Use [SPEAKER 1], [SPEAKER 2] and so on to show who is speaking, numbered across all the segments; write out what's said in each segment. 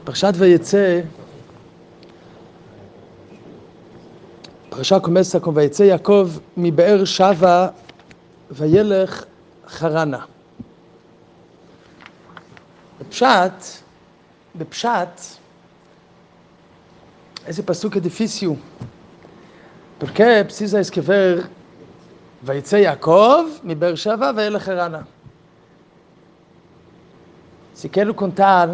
[SPEAKER 1] פרשת ויצא, פרשה começa com ויצא יעקב מבאר שבע וילך חרנה. בפשט, esse passuco é difícil, porque precisa escrever ויצא יעקב מבאר שבע וילך חרנה. Se quero contar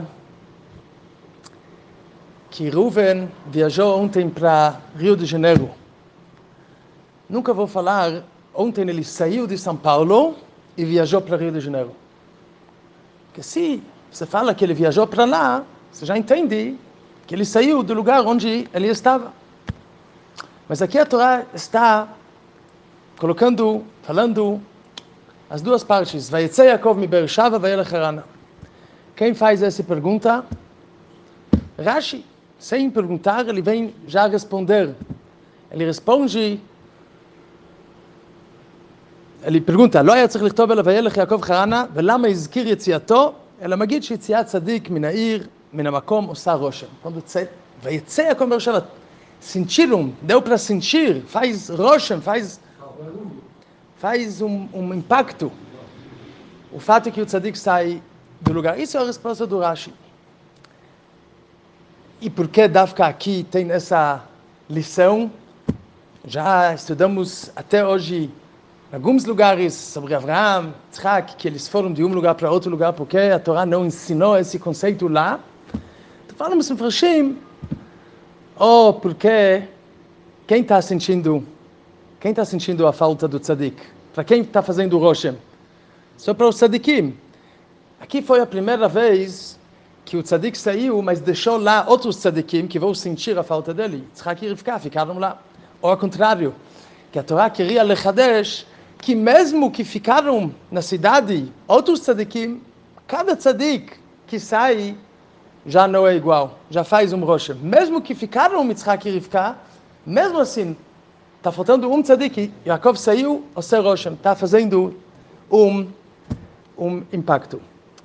[SPEAKER 1] que Reuven viajou ontem para Rio de Janeiro. Nunca vou falar, ontem ele saiu de São Paulo e viajou para Rio de Janeiro. Porque se você fala que ele viajou para lá, você já entende que ele saiu do lugar onde ele estava. Mas aqui a Torá está falando as duas partes. ויצא יעקב מבאר שבע וילך חרנה. Quem faz essa pergunta? Rashi. Sem perguntar, ele vem já responder. Ele responde, ele pergunta, לא היה צריך לכתוב אלא וילך יעקב חרנה, ולמה הזכיר יציאתו? אלא מגיד שיציאת צדיק מן העיר, מן המקום, עושה רושם. ויצא יעקב מבאר שבע, sentiram, deu para sentir, faz roshem, faz impacto. O fato é que o tzadik sai do lugar. Isso é a resposta do Rashi. E por que Dafka aqui tem essa lição? Já estudamos até hoje em alguns lugares sobre Avraham, Yitzhak, que eles foram de um lugar para outro lugar, porque a Torá não ensinou esse conceito lá. Então falamos em Frashim, porque quem está sentindo a falta do tzadik? Para quem está fazendo o Roshem? Só para os tzadikim. Aqui foi a primeira vez que o tzadik saiu, mas deixou lá outros tzadikim que vão sentir a falta dele. Yitzhak e Rivka ficaram lá. Ou ao contrário, que a Torá queria lechadesh, que mesmo que ficaram na cidade outros tzadikim, cada tzadik que sai já não é igual, já faz um roshem. Mesmo que ficaram Yitzhak e Rivka, mesmo assim, está faltando um tzadik, Yaakov saiu, o seu roshem, está fazendo um impacto.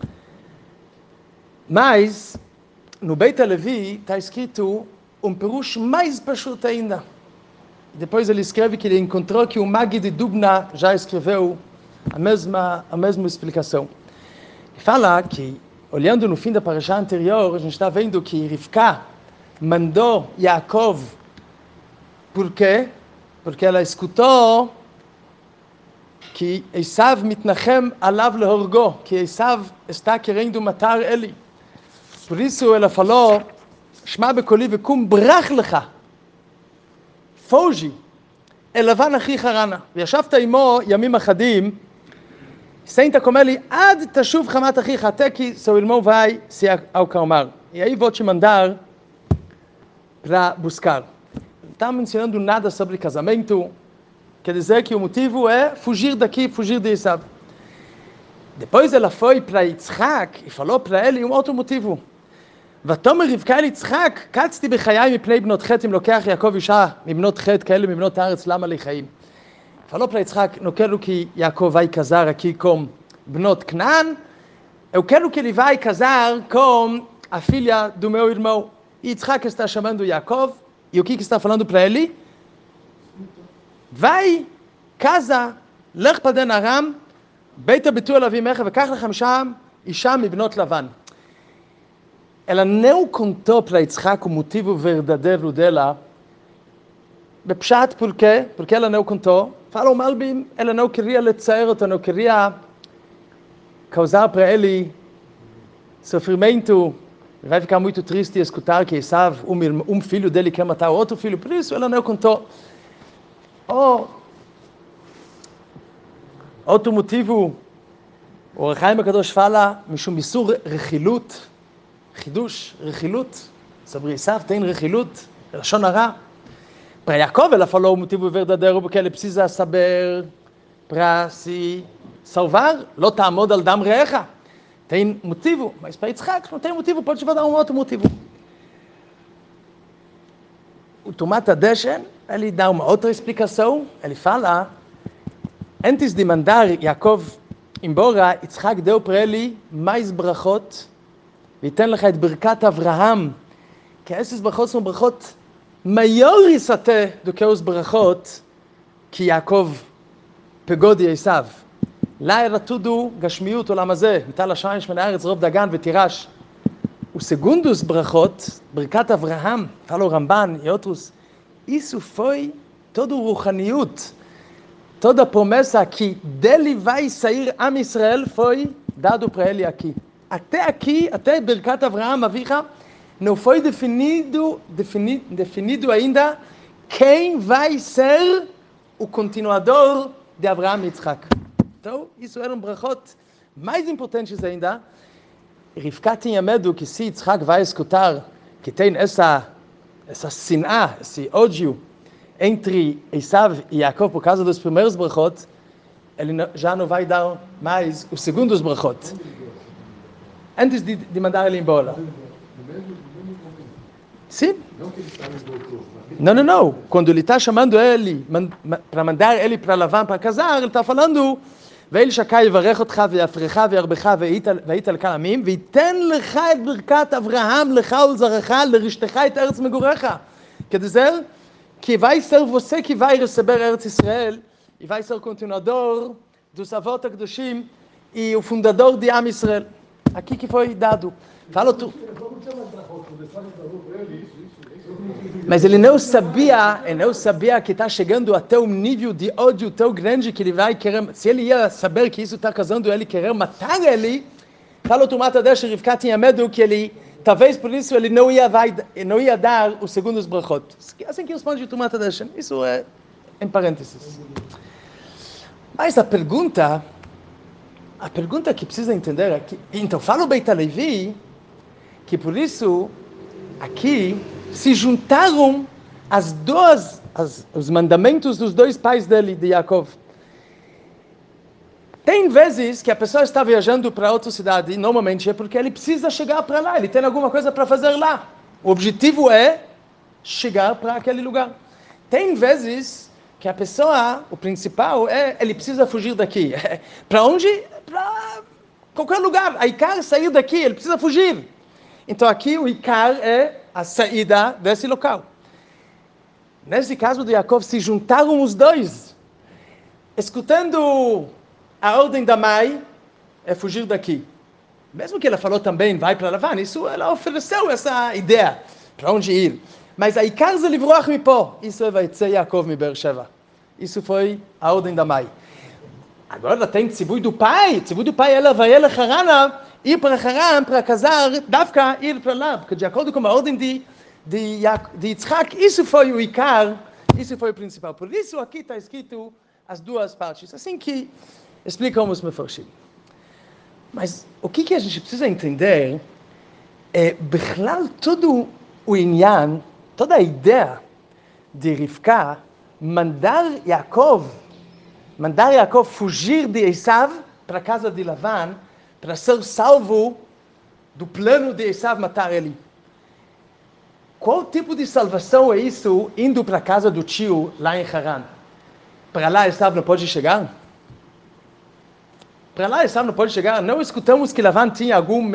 [SPEAKER 1] Mas, no Beit HaLevi, está escrito perush mais pashut ainda. Depois ele escreve que ele encontrou que o Magid de Dubna já escreveu a mesma explicação. Ele fala que, olhando no fim da parashá anterior, a gente está vendo que Rivka mandou Yaakov. Por quê? Porque ela escutou que Esav mitnachem alav lehorgo, que Esav está querendo matar ele. Por isso ela falou, Shma bekoli vekum brach lecha, foge, elavan achi harana, וישבת עמו ימים אחדים, senta com ele, ad tashuv chamat achicha, até que seu irmão vai se acalmar. E aí vou te mandar para buscar. Não está mencionando nada sobre casamento, quer dizer que o motivo é fugir daqui, fugir de Esav. Depois ela foi para Yitzhak e falou para ele um outro motivo. ותאמר רבקה אל יצחק, קצתי בחיי מפני בנות חטא אם לוקח יעקב אישה מבנות חטא כאלה מבנות הארץ, למה לי חיים? Falou para Yitzhak, não quero que Yaakov vai casar aqui com Bnot Canaan, eu quero que ele vai casar com a filha do meu irmão. E Yitzhak está chamando Yaakov, e o que está falando para ele? Vai, casa, לך פדן ארם, בית הביטול אבימך, וקח לכם שם אישה מבנות לבן. Ela não contou para Yitzhak o motivo verdadeiro dela. Bepshat, por quê? Porque ela não contou. Fala o Malbim, ela não queria letzaer, não queria causar para ele sofrimento. Vai ficar muito triste escutar que Esav, um filho dele quer matar outro filho. Por isso ela não contou. Outro motivo, o Chaim HaKadosh fala, Mishum Isur Rechilut, Chidush, Rechilut, sobre Esav tem Rechilut, Lashon Hara. Para Yaakov ela falou o motivo verdadeiro, porque ele precisa saber para se salvar, Lo ta'amod al dam re'echa. Tem motivo, mas para Yitzhak não tem motivo, pode dar um outro motivo. O Tumat HaDeshen, ele dá uma outra explicação, ele fala, antes de mandar Yaakov embora, Yitzhak deu para ele mais brachot וייתן לך את ברכת אברהם, כי essas ברכות são ברכות maiores até do que os ברכות que Yaakov pegou de Esav. lá era tudo גשמיות עולם הזה, מטל השמיים שמי הארץ רוב דגן ותירש. O segundo os brachot, Birkat Avraham, fala o Ramban e outros, isso foi todo o Ruchaniut, toda a promessa que dele vai sair Am Israel foi dado para ele aqui. Até aqui, até Birkat Avraham, Avicha, não foi definido ainda quem vai ser o continuador de Avraham e Yitzhak. Então, isso eram brachot mais importantes ainda. Rivka tinha medo que se Yitzhak vai escutar que tem essa siná, esse ódio entre Esav e Yaakov por causa dos primeiros brachot, ele já não vai dar mais os segundos brachot. Antes de mandar ele embora. Sim? Não. Quando ele está chamando ele para mandar ele para Lavan para casar, ele está falando ואל שקה יברך אותך ויפרך וירבך והיית לקהל עמים וייתן לך את ברכת אברהם לך ולזרעך לרשתך את ארץ מגוריך. Quer dizer que vai ser você que vai receber Eretz Israel e vai ser o continuador dos avós הקדושים e o fundador de Am Israel. Aqui que foi dado. Fala tu. Mas ele não sabia que está chegando até um nível de ódio tão grande que ele vai querer, se ele ia saber que isso está casando ele, querer matar ele, fala o Tumat Hadesh, Rivka tinha medo que ele, talvez por isso ele não ia dar os segundos brachot. Assim que responde o Tumat Hadesh, isso é em parênteses. Mas a pergunta que precisa entender aqui, então fala o Beit HaLevi, que por isso aqui se juntaram os mandamentos dos dois pais dele, de Yaakov. Tem vezes que a pessoa está viajando para outra cidade, normalmente é porque ele precisa chegar para lá, ele tem alguma coisa para fazer lá. O objetivo é chegar para aquele lugar. Tem vezes que a pessoa, o principal é, ele precisa fugir daqui. Para onde? Para qualquer lugar. A Icar sair daqui, ele precisa fugir. Então aqui o Icar é a saída desse local. Nesse caso de Yaakov, se juntaram os dois, escutando a ordem da mãe, é fugir daqui. Mesmo que ela falou também, vai para Lavan, isso ela ofereceu essa ideia, para onde ir. Mas a Icar ze livrach mipo, isso vai ser Yaakov mi Beersheva. Isso foi a ordem da mãe. Agora tem tzivui do pai, ela vai Harana, ir para Haran, para casar, Davka, ir para lá, porque de acordo com a ordem de Yitzhak, isso foi o Icar, isso foi o principal. Por isso aqui está escrito as duas partes, assim que explicam os mefarshim. Mas o que a gente precisa entender é, Bechlal, todo o inyan, toda a ideia de Rivka, mandar Yaakov fugir de Esav para a casa de Lavan, para ser salvo do plano de Esav matar ele. Qual tipo de salvação é isso indo para a casa do tio lá em Haran? Para lá Esav não pode chegar? Para lá Esav não pode chegar? Não escutamos que Lavan tinha algum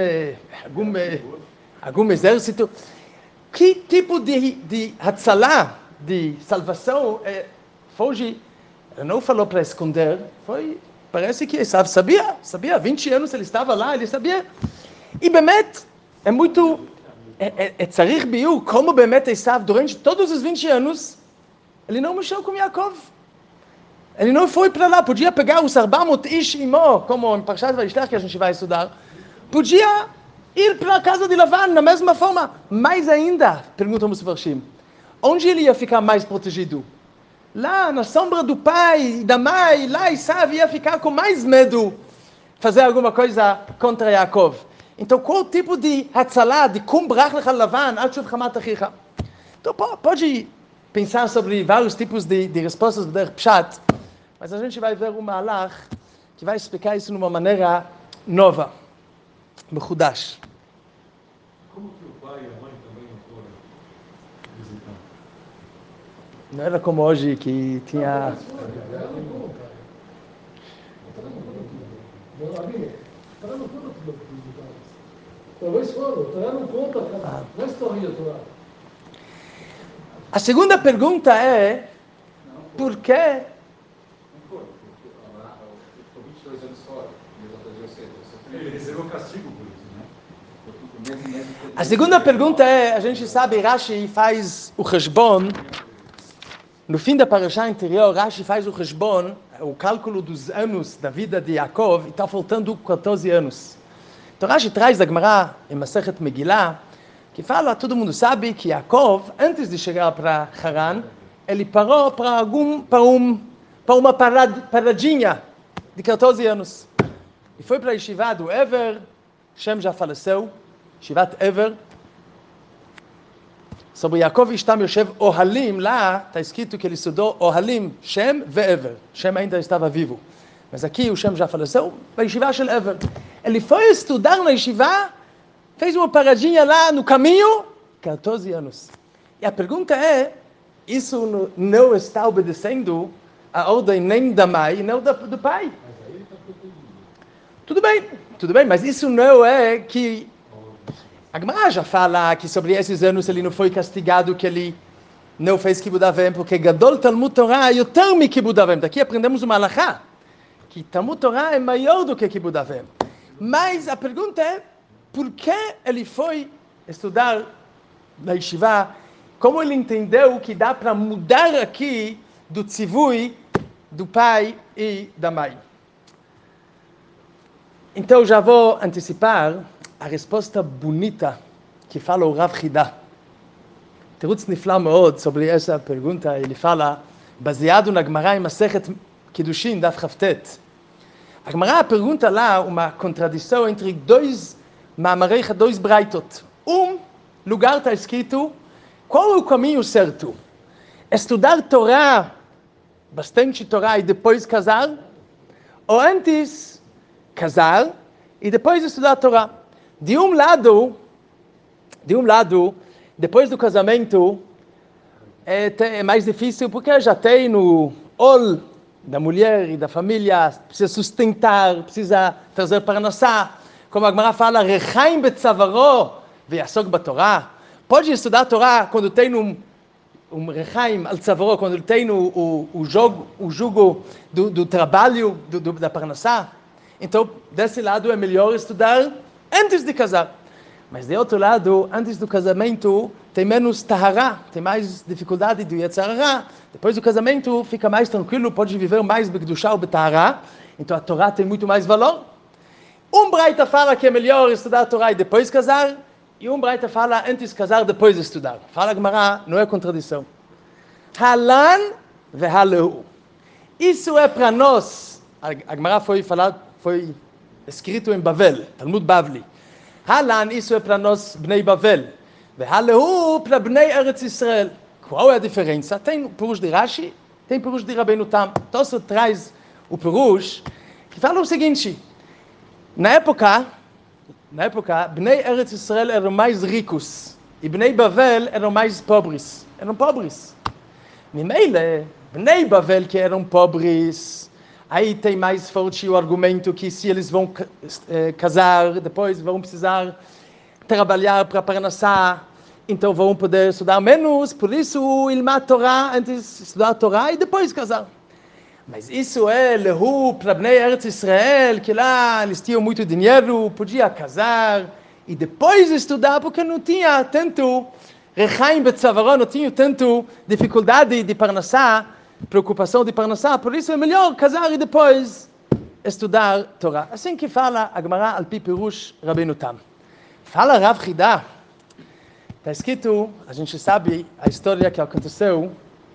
[SPEAKER 1] exército? Que tipo de hatzalá, de salvação foge? Ele não falou para esconder, parece que Esav sabia, 20 anos ele estava lá, ele sabia. E Bemet, é muito, tzarich biur, como Bemet Esav, durante todos os 20 anos, ele não mexeu com Yaakov. Ele não foi para lá, podia pegar os 400 ish imo, como em Parshat Vayishlach que a gente vai estudar, podia ir para a casa de Lavan, na mesma forma. Mais ainda, perguntam os Varshim, onde ele ia ficar mais protegido? Lá, na sombra do pai e da mãe, lá Esav ia ficar com mais medo fazer alguma coisa contra Yaakov. Então, qual tipo de hatzalá, de kum brach lecha Lavan, al tshuv chamat achicha? Então, pode pensar sobre vários tipos de respostas do Pshat, mas a gente vai ver um malach que vai explicar isso de uma maneira nova, mechudash.
[SPEAKER 2] Como que o pai e a mãe também não foram visitar?
[SPEAKER 1] Não era como hoje, que tinha...
[SPEAKER 2] Talvez fora, a Torá não conta, cara. Não é história a Torá.
[SPEAKER 1] A segunda pergunta é, por que...
[SPEAKER 3] Não foi, ficou 22 anos fora,
[SPEAKER 2] Ele recebeu castigo por isso, né?
[SPEAKER 1] A segunda pergunta é, a gente sabe, Rashi faz o Heshbon, no fim da parashá anterior, Rashi faz o Heshbon, o cálculo dos anos da vida de Yaakov, e está faltando 14 anos. Então Rashi traz da Gemara, em Masechet Megillah, que fala, todo mundo sabe que Yaakov, antes de chegar para Haran, ele parou para uma paradinha de 14 anos. E foi para a Yeshiva do Ever, Shem já faleceu, Yeshivat Ever. Sobre Yaakov Ishtam Yoshev Ohalim, lá está escrito que ele estudou Ohalim, Shem e Ever. Shem ainda estava vivo. Mas aqui o Shem já faleceu, na Yeshiva de Ever. Ele foi estudar na Yeshiva, fez uma paradinha lá no caminho, 14 anos. E a pergunta é, isso não está obedecendo a ordem nem da mãe, nem do pai? Tudo bem, mas isso não é que... A Gemara já fala que sobre esses anos ele não foi castigado, que ele não fez Kibud Avim, porque Gadol Talmud Torah é yoter mi Kibud Avim. Daqui aprendemos uma halachá, que Talmud Torah é maior do que Kibud Avim. Mas a pergunta é, por que ele foi estudar na Yeshiva? Como ele entendeu que dá para mudar aqui do tzivui do pai e da mãe? Então já vou antecipar a resposta bonita que fala o Rav Chida. Terutz nifla מאוד sobre essa pergunta. Ele fala, baseado na Gemara em Masechet Kiddushin, Daf Chavtet. A Gemara pergunta lá uma contradição entre dois braitot. Lugar está escrito, qual é o caminho certo? Estudar Torá, bastante Torá, e depois casar? Ou antes casar e depois estudar Torá? De um lado, depois do casamento, é mais difícil porque já tem o ol da mulher e da família, precisa sustentar, precisa trazer para nossa. Como a Gemara fala, rechaim betzavaro ve'yasok batorá. Pode estudar a Torá quando tem um rechaim al tzavaro, quando tem o jugo do trabalho, da parnassá. Então, desse lado é melhor estudar antes de casar. Mas de outro lado, antes do casamento, tem menos tahara, tem mais dificuldade do yetzer hara. Depois do casamento, fica mais tranquilo, pode viver mais b'kedushá ou b'tahara. Então a Torá tem muito mais valor. Braita fala que é melhor estudar a Torá e depois casar, e Braita fala antes de casar, depois estudar. Fala a Gemara, não é contradição. Halan ve'halehu. Isso é para nós. A Gemara foi escrito em Bavel, Talmud Bavli. Halan, isso é para nós, Bnei Bavel. Ve'halehu para Bnei Eretz Israel. Qual é a diferença? Tem o Purush de Rashi, tem o Purush de Rabbeinu Tam. Tosso traz o Purush, que fala o seguinte, na época, Bnei Eretz Israel eram mais ricos, e Bnei Bavel eram mais pobres. Mimeile, Bnei Bavel que eram pobres, aí tem mais forte o argumento que se eles vão casar, depois vão precisar trabalhar para parnassá, então vão poder estudar menos, por isso ilmar Torá, antes estudar a Torá e depois casar. Mas isso é lehu para Bnei Eretz Israel, que lá eles tinham muito dinheiro, podia casar e depois estudar, porque não tinha tanto rechaim betzavaro, não tinha tanto dificuldade de parnassá, preocupação de parnassá, por isso é melhor casar e depois estudar Torá. Assim que fala a Gemara al pi Pirush Rabbeinu Tam. Fala Rav Chida, está escrito, a gente sabe a história que aconteceu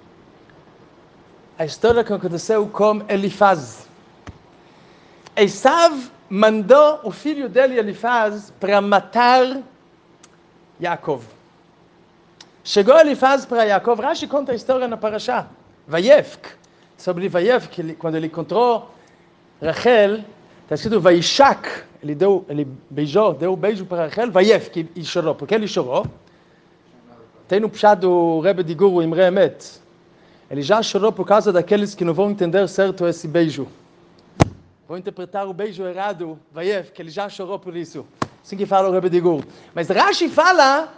[SPEAKER 1] com Elifaz. Esav mandou o filho dele, Elifaz, para matar Yaakov. Chegou Elifaz para Yaakov, Rashi conta a história na parashá. Vayefk, sobre Vayefk, quando ele encontrou Rachel, está escrito Vaishak, ele beijou, deu um beijo para Rachel, Vayefk, e chorou. Por que ele chorou? Tem no pshá do Rebbe de Guru, Imre Emet. Ele já chorou por causa daqueles que não vão entender certo esse beijo. Vão interpretar o beijo errado, Vayefk, ele já chorou por isso. Assim que fala o Rebbe de Gur. Mas Rashi fala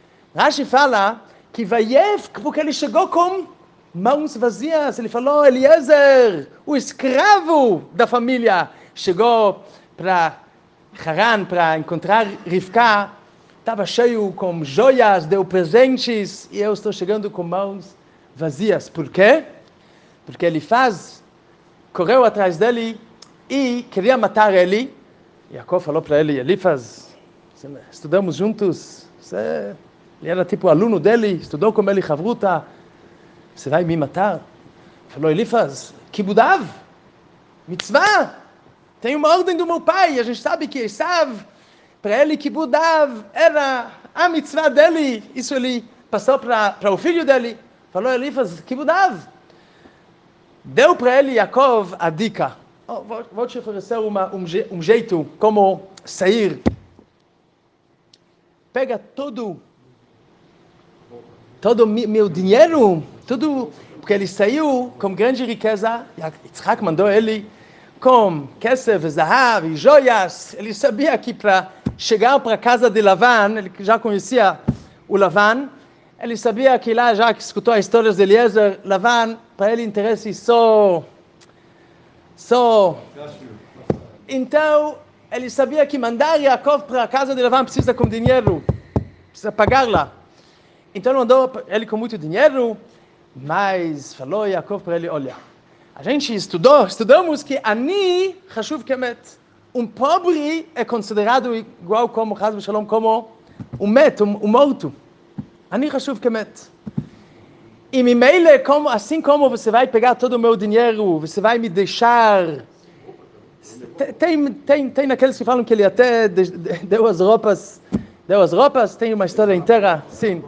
[SPEAKER 1] que Vaief, porque ele chegou com mãos vazias. Ele falou, Eliezer, o escravo da família, chegou para Haran, para encontrar Rivka, estava cheio com joias, deu presentes, e eu estou chegando com mãos vazias. Por quê? Porque Elifaz correu atrás dele e queria matar ele. Jacob falou para ele, Elifaz, estudamos juntos, ele era tipo aluno dele, estudou com ele Chavruta, você vai me matar? Falou, Elifaz, Kibudav, mitzvah, tem uma ordem do meu pai, a gente sabe que Esav, para ele Kibudav era a mitzvah dele, isso ele passou para o filho dele. Falou, Elifaz, Kibudav. Deu para ele Yaakov a dica. Vou te oferecer um jeito como sair. Pega todo meu dinheiro, tudo, porque ele saiu com grande riqueza. Yitzhak mandou ele com kesef, zahav e joias. Ele sabia que para chegar para a casa de Lavan, ele já conhecia o Lavan, ele sabia que lá, já que escutou a história de Eliezer, Lavan, para ele interesse só. Então, ele sabia que mandar Yaakov para a casa de Lavan precisa com dinheiro, precisa pagar lá. Então ele mandou ele com muito dinheiro, mas falou Yaakov para ele, olha, a gente estudamos que Ani Chashuv Kemet, pobre é considerado igual como Chas v'Shalom, como met, morto. Ani Chashuv Kemet. E Mimele, assim como você vai pegar todo o meu dinheiro, você vai me deixar... Tem naqueles que falam que ele até deu as roupas, tem uma história inteira, sim.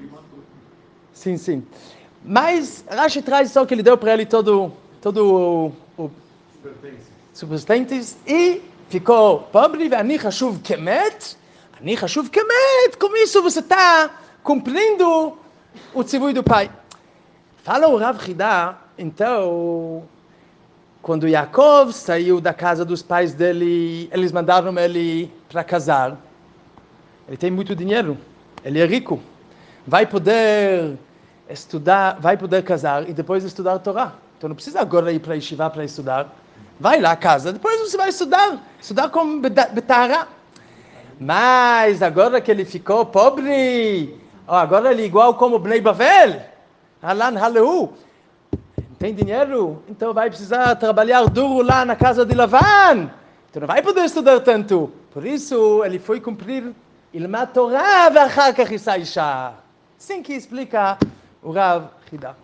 [SPEAKER 1] Sim. Mas Rashi traz só que ele deu para ele todo o substâncias e ficou pobre. Ani Chashuv Kemet, com isso você está cumprindo o tzivui do pai. Fala o Rav Hida, então, quando Yaakov saiu da casa dos pais dele, eles mandaram ele para casar. Ele tem muito dinheiro, ele é rico, vai poder estudar, vai poder casar e depois estudar Torá. Então não precisa agora ir para a yeshiva para estudar. Vai lá a casa, depois você vai estudar com Betara. Mas agora que ele ficou pobre, agora ele é igual como Bnei Bavel, Halan Haleu, tem dinheiro, então vai precisar trabalhar duro lá na casa de Lavan, então não vai poder estudar tanto. Por isso ele foi cumprir Ilmat Torah ve'achar kach yisa isha. Assim que explica o Rav Hida.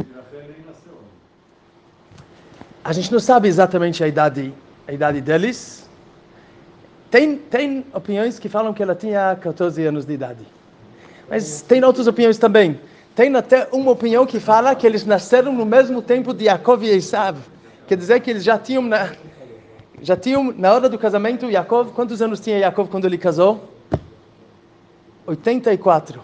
[SPEAKER 1] A gente não sabe exatamente a idade deles. Tem opiniões que falam que ela tinha 14 anos de idade. Mas tem outras opiniões também. Tem até uma opinião que fala que eles nasceram no mesmo tempo de Yaakov e Esav. Quer dizer que eles já tinham na hora do casamento, Yaakov, quantos anos tinha Yaakov quando ele casou? 84.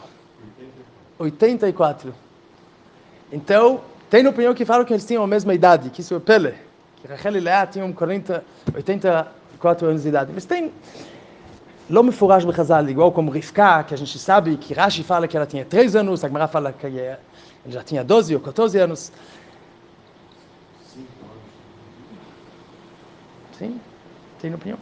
[SPEAKER 1] Então, tem opinião que fala que eles tinham a mesma idade, que isso é Pele. Que Rachel e Leá tinham 84 anos de idade. Mas tem... Não me furaj bechazal, igual como Rivka, que a gente sabe que Rashi fala que ela tinha 3 anos, a Gemara fala que ele já tinha 12 ou 14 anos. Sim, tem opinião.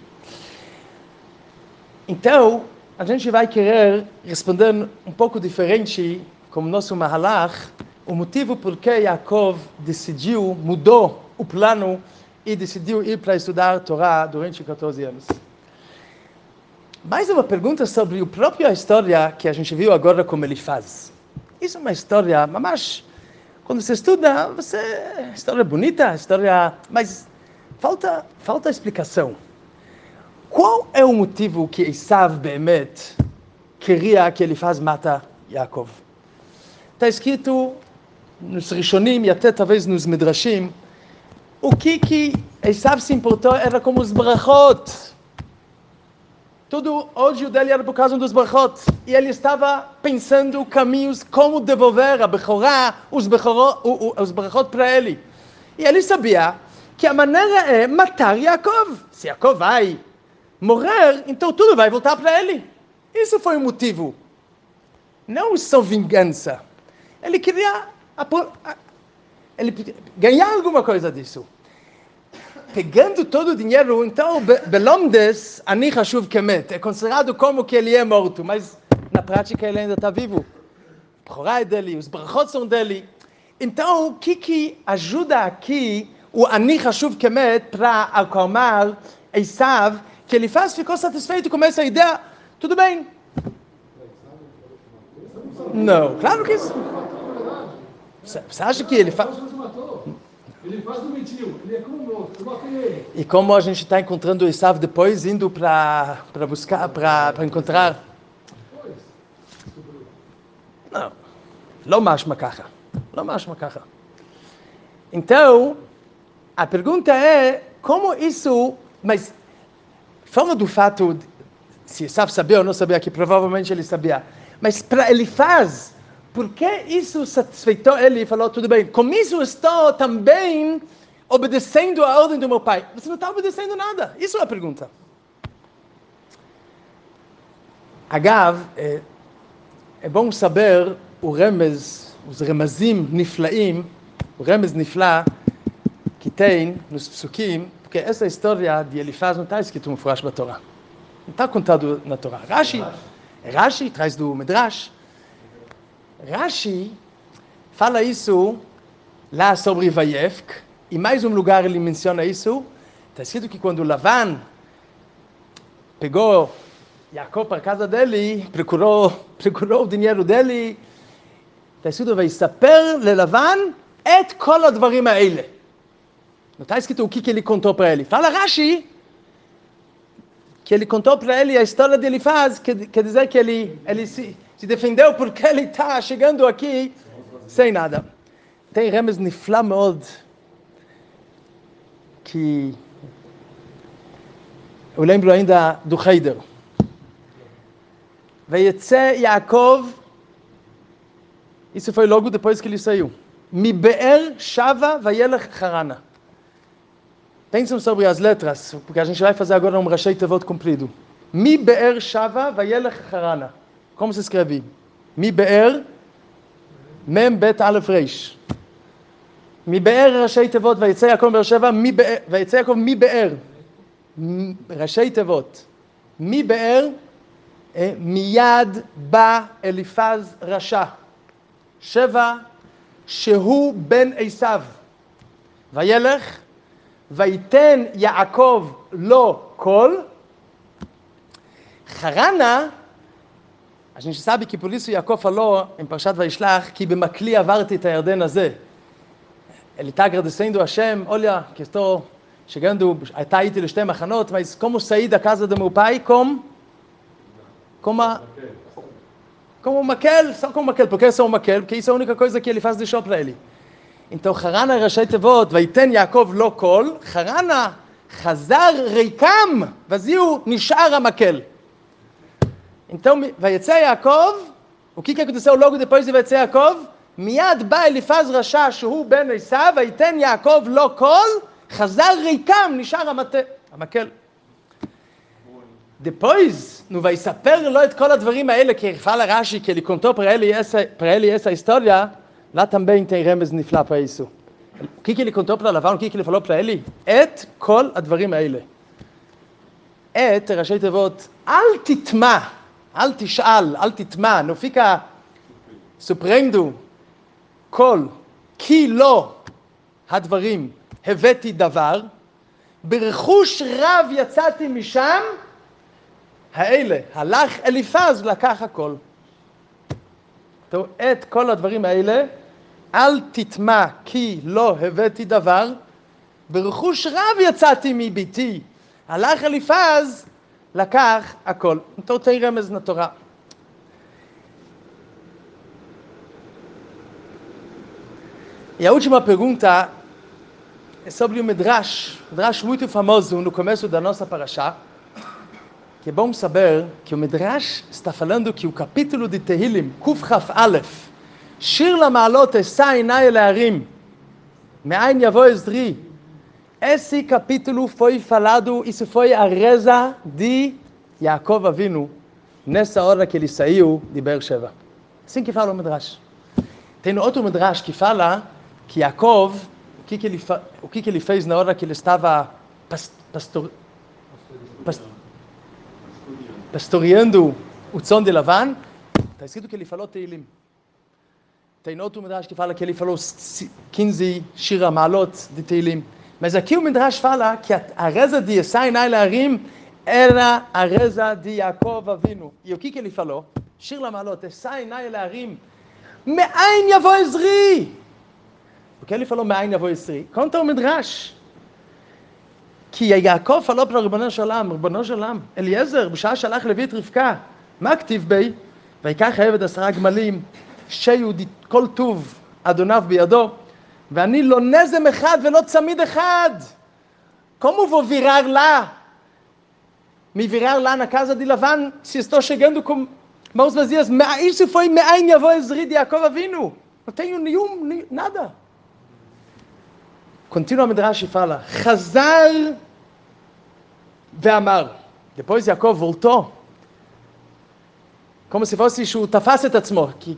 [SPEAKER 1] Então, a gente vai querer responder um pouco diferente, como nosso Mahalach, o motivo por que Yaakov mudou o plano e decidiu ir para estudar Torá durante 14 anos. Mais uma pergunta sobre a própria história que a gente viu agora como ele faz. Isso é uma história, mamash, quando você estuda, história bonita, mas falta explicação. Qual é o motivo que Esav Be'emet queria que ele mata Yaakov? Está escrito nos Rishonim e até talvez nos Midrashim, o que Esav se importou era como os brachot. Todo o ódio dele era por causa dos brachot. E ele estava pensando caminhos como devolver a Bechorá, os brachot para ele. E ele sabia que a maneira é matar Yaakov. Se Yaakov vai morrer, então tudo vai voltar para ele. Isso foi o motivo. Não só vingança. Ele queria ganhar alguma coisa disso. Pegando todo o dinheiro, então, Belomdes, Ani Hashuv Kemet, é considerado como que ele é morto, mas na prática ele ainda está vivo. A Torá é dele, os brachot são dele. Então, o que ajuda aqui o Ani Hashuv Kemet para acalmar Esav, que ele ficou satisfeito com essa ideia, tudo bem. Não, claro que isso. Você acha que ele faz?
[SPEAKER 2] Ele faz do mentiu, ele é como morto, eu matei ele.
[SPEAKER 1] E como a gente está encontrando o Esav depois, indo para buscar, para encontrar? Não, לא משמע ככה, לא משמע ככה. Então, a pergunta é, como isso, mas fala do fato, se Esav sabia ou não sabia, que provavelmente ele sabia, mas para ele faz, por que isso satisfeitou ele e falou, tudo bem, com isso estou também obedecendo a ordem do meu pai. Você não está obedecendo nada, isso é a pergunta. Agav, é bom saber o remez, os remazim niflaim, o remez nifla que tem nos psukim, porque essa história de Elifaz não está escrito no Furash da Torá. Não está contado na Torá. Rashi traz do Midrash. Rashi fala isso lá sobre Vayefk, e mais um lugar ele menciona isso. Está escrito que quando Lavan pegou Jacob para a casa dele, procurou o dinheiro dele, está escrito, ויספר ללבן את כל הדברים האלה. Não está escrito o que ele contou para ele. Fala Rashi que ele contou para ele a história de Elifaz, quer dizer que ele se defendeu porque ele está chegando aqui sem nada. Tem remes nifla מאוד, que eu lembro ainda do Heider. ויצא יעקב, isso foi logo depois que ele saiu. מבאר שבה וילך חרנה. Pensam sobre as letras, porque a gente vai fazer agora um Rashei Tevot comprido. מבאר שבה וילך חרנה. Como se escreve? מבאר, מם בית א' ריש. מבאר ראשי תיבות, ויצא יעקב מבאר שבע, ויצא יעקב מבאר. ראשי תיבות. מבאר, מיד בא אליפז רשע. שבע, שהוא בן עשיו. וילך, ויתן יעקב לו קול. חרנה, a gente sabe que por isso Jacob falou em Parshat Vaishlach que במקלי עברתי את הירדן הזה. Ele está agradecendo a Hashem, olha, que estou chegando, está indo לשתי מחנות, mas como saí da casa do meu pai, como maquel, só como maquel, porque é só um maquel, porque isso é a única coisa que ele faz deixar para ele. então חרנה ראשי תיבות, ויתן יעקב לו קול, חרנה חזר ריקם, וזהו נשאר המקל. Então, ויצא יעקב, o que aconteceu logo depois de ויצא יעקב? מיד בא אליפז רשע שהוא בן עשיו, ויתן יעקב לו קול, חזר ריקם, נשאר המקל. Depois, no vai saber לו את כל הדברים האלה, que fala Rashi, que ele contou para ele essa história, lá também tem remes nifla para isso. O que ele contou para Lavan, o que ele falou para ele? את כל הדברים האלה. את ראשי תיבות, אל תטמע. אל תשאל, אל תטמע, não fica surpreendendo כל, כי לא הדברים הבאתי דבר, ברכוש רב יצאתי משם, האלה, הלך אליפז לקח הכל. את כל הדברים האלה, אל תטמע כי לא הבאתי דבר, ברכוש רב יצאתי מביתי, הלך אליפז לקח הכל. então tem remes na Torá. E a última pergunta é sobre o Midrash muito famoso no começo da nossa parashá, que é bom saber que o Midrash está falando que o capítulo de Tehillim, Kuf Chaf Aleph, שיר למעלות אשא עיניי אל ההרים, מאין יבוא עזרי, Esse capítulo foi falado, isso foi a reza de Yaakov Avinu, nessa hora que ele saiu de Beersheba. Assim que fala o Midrash. Tem outro Midrash que fala que Yaakov, o que ele fez na hora que ele estava pastoreando o tzon de Lavan. Está escrito que ele falou Teilim. Tem outro Midrash que fala que ele falou 15 Shira Maalot de Teilim. Mas aqui o Midrash fala que a reza de Yesai Nai Larim era a reza de Yaakov Avinu. E o que ele falou? Shir Maalot, Yesai Nai Larim, Me'ain Yavo Ezri. O que ele falou Me'ain Yavo Ezri? Conta o Midrash que Yaakov falou para Ribono של עולם, אליעזר, בשעה שהלך להביא את רבקה, מה כתיב בי? ויקח העבד 10 גמלים, שיהיו כל טוב אדוניו בידו, ואני לא נזם אחד ולא צמיד אחד. Como vou virar lá? Me virar lá na casa de Lavan, se estou chegando com mãos vazias? Isso foi Me'ain Yavo Ezri de Yaakov Avinu. Não tenho nada. Continua o Midrash e fala, Chazar ve'amar. Depois Yaakov voltou, como se fosse שהוא תפס את עצמו, que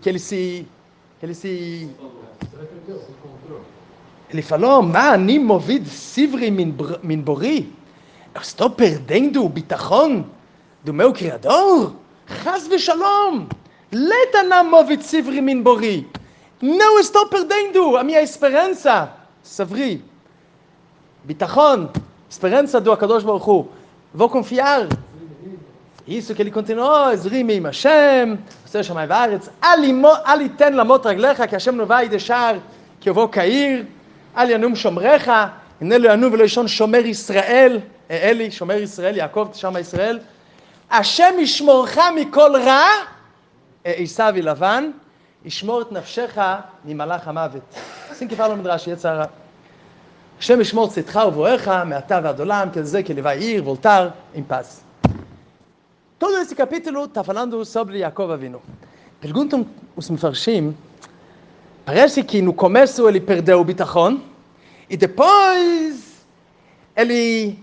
[SPEAKER 1] ele falou, אני מוביד סברי מן בורי? Eu estou perdendo o bitachon do meu Criador? Chas v'shalom. Letanam movid sivri min bori. Não estou perdendo a minha esperança. Savri, bitachon, esperança do Akadosh Baruch Hu. Vou confiar. Isso que ele continuou, Ezri me'im Hashem, עושה שמיים וארץ, אל ייתן למוט רגליך, כי השם לא בא ידשר, כי יבוא קהיר, אל ינום שומריך, הנה לא ינום ולא ישון שומר ישראל, אלי, שומר ישראל, יעקב, תשמע ישראל, השם ישמורך מכל רע, עשיו לבן, ישמור את נפשך ממלאך המוות. assim que fala o Midrash, יצא הרע. השם ישמור צאתך ובואך, מעתה ועד עולם, כזה כלוואי עיר, voltar em paz. Todo esse capítulo está falando sobre Yaakov Avinu. Perguntam os mefarshim, parece que no começo ele perdeu o bitachon, e depois ele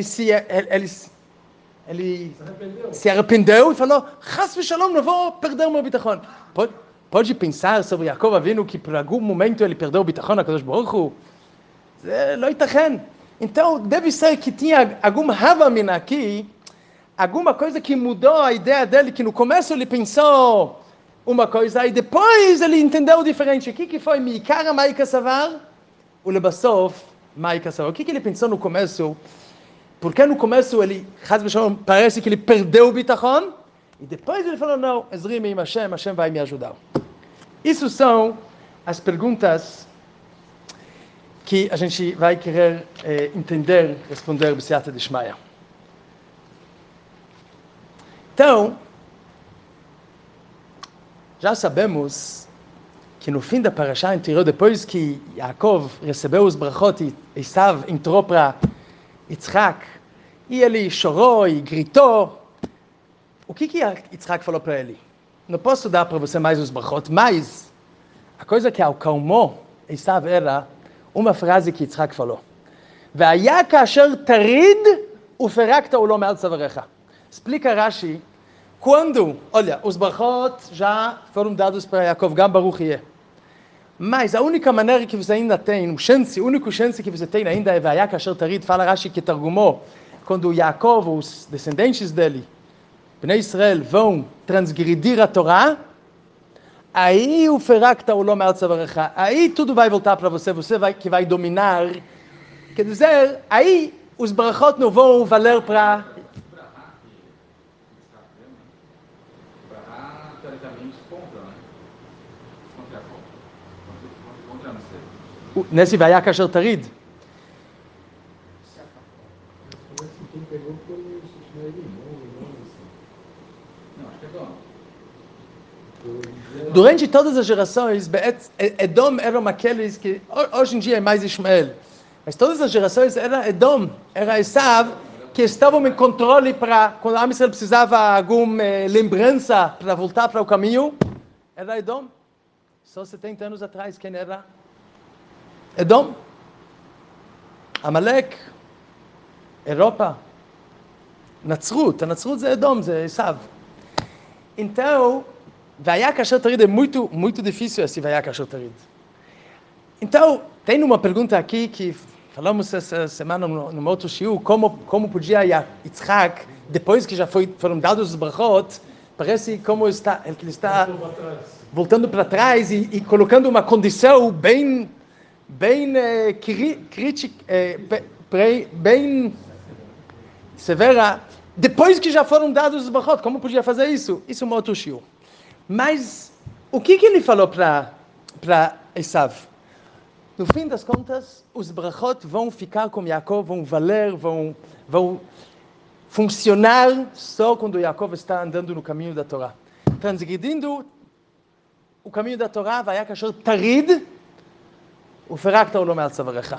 [SPEAKER 1] se arrependeu e falou, Chas v'shalom, não vou perder o meu bitachon. Pode pensar sobre Yaakov Avinu que por algum momento ele perdeu o bitachon a Kadosh Baruch Hu? Não ייתכן. Então deve ser que tinha algum havamina aqui, alguma coisa que mudou a ideia dele, que no começo ele pensou uma coisa e depois ele entendeu diferente. O que foi Mi'ikara Ma'ika Savar? O Lebasof Ma'ika Savar. O que ele pensou no começo? Porque no começo ele, parece que ele perdeu o bitachon e depois ele falou, não, Ezri me'im Hashem, Hashem vai me ajudar. Isso são as perguntas que a gente vai querer entender, responder b'siyata d'shmaya. Então, já sabemos que no fim da parashá anterior, depois que Yaakov recebeu os brachot e Esav entrou para Yitzhak, e ele chorou e gritou, o que Yitzhak falou para ele? Não posso dar para você mais os brachot, mas a coisa que acalmou Esav era uma frase que Yitzhak falou. והיה כאשר תריד ופרקת עולו מעל צוואריך. Explica Rashi, quando, olha, os brachot já foram dados para Yaakov, Gam Baruch Yeh. Mas a única maneira que você ainda tem, o único chance que você tem ainda é Vaya Kasher Tarid, fala Rashi que targumou, quando Yaakov, os descendentes dele, Bnei Israel, vão transgredir a Torá, aí o Ferakta Olom Me'al Tzavarecha, aí tudo vai voltar para você, que vai dominar. Quer dizer, aí os brachot não vão valer para... Nesse Vaya Kasher Tarid. Durante todas as gerações, Edom eram aqueles que hoje em dia é mais Ismael. Mas todas as gerações era Edom, era Esav, que estavam em controle para, quando a Israel precisava de alguma lembrança para voltar para o caminho, era Edom. Só 70 anos atrás, quem era? Edom. Amalek, Europa, Natsrut. A Natsrut é Edom, é Esav. Então, Vaiá Kasher Tarid é muito difícil esse Vaiá Kasher Tarid. Então, tem uma pergunta aqui que falamos essa semana no outro shiur, como podia Yitzhak, depois que já foram dados os brachot, parece como ele está voltando para trás e colocando uma condição bem crítica, bem severa, depois que já foram dados os brachot, como podia fazer isso? Isso é um outro shiur. Mas o que ele falou para Esav? No fim das contas, os brachot vão ficar com Yaakov, vão valer, vão funcionar só quando Yaakov está andando no caminho da Torá. Transgredindo o caminho da Torá, Vaiá Kasher Tarid, ופרקת עולו מעל צוואריך.